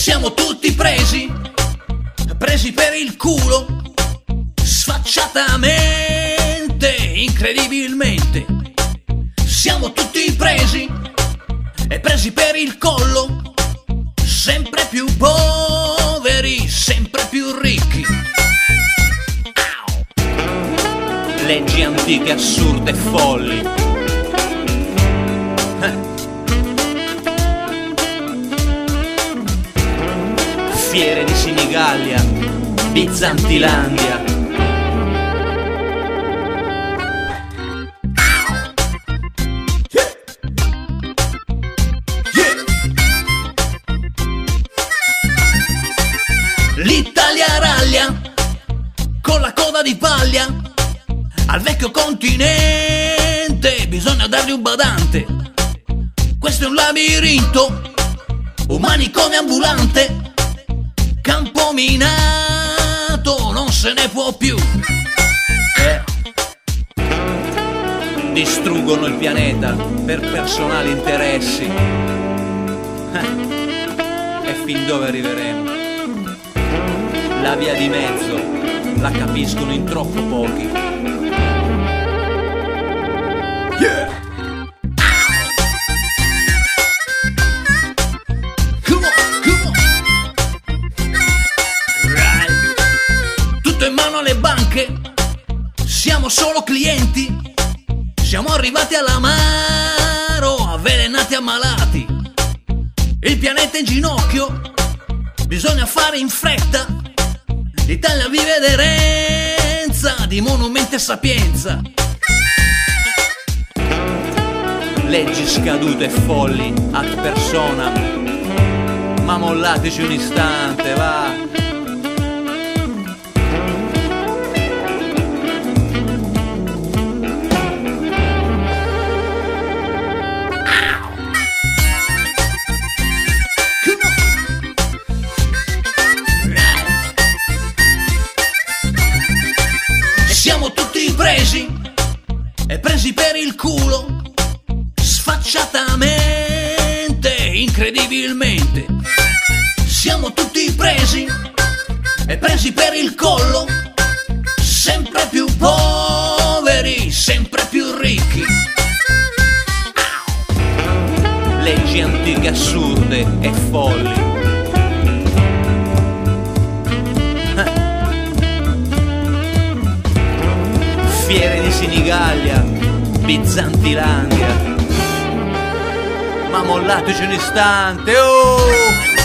siamo tutti presi per il culo, sfacciatamente, incredibilmente. Siamo tutti presi per il collo, sempre più poveri, sempre più ricchi. Leggi antiche, assurde e folli. Fiere di Sinigallia, Bizantilandia. L'Italia raglia con la coda di paglia al vecchio continente, bisogna dargli un badante. Questo è un labirinto, un manicomio ambulante, campo minato, non se ne può più. Distruggono il pianeta per personali interessi. E fin dove arriveremo? La via di mezzo la capiscono in troppo pochi. Yeah! Come on, come on. Right. Tutto in mano alle banche, siamo solo clienti, siamo arrivati all'amaro, avvelenati, ammalati. Il pianeta è in ginocchio, bisogna fare in fretta. L'Italia vive d'erenza di monumenti e sapienza. Leggi scadute e folli ad personam, ma mollateci un istante, va. Siamo tutti presi per il culo, sfacciatamente, incredibilmente. Siamo tutti presi per il collo, sempre più poveri, sempre più ricchi. Leggi antiche, assurde e folli. Fiere di Sinigallia, Bizantilandia. Ma mollateci un istante, oh!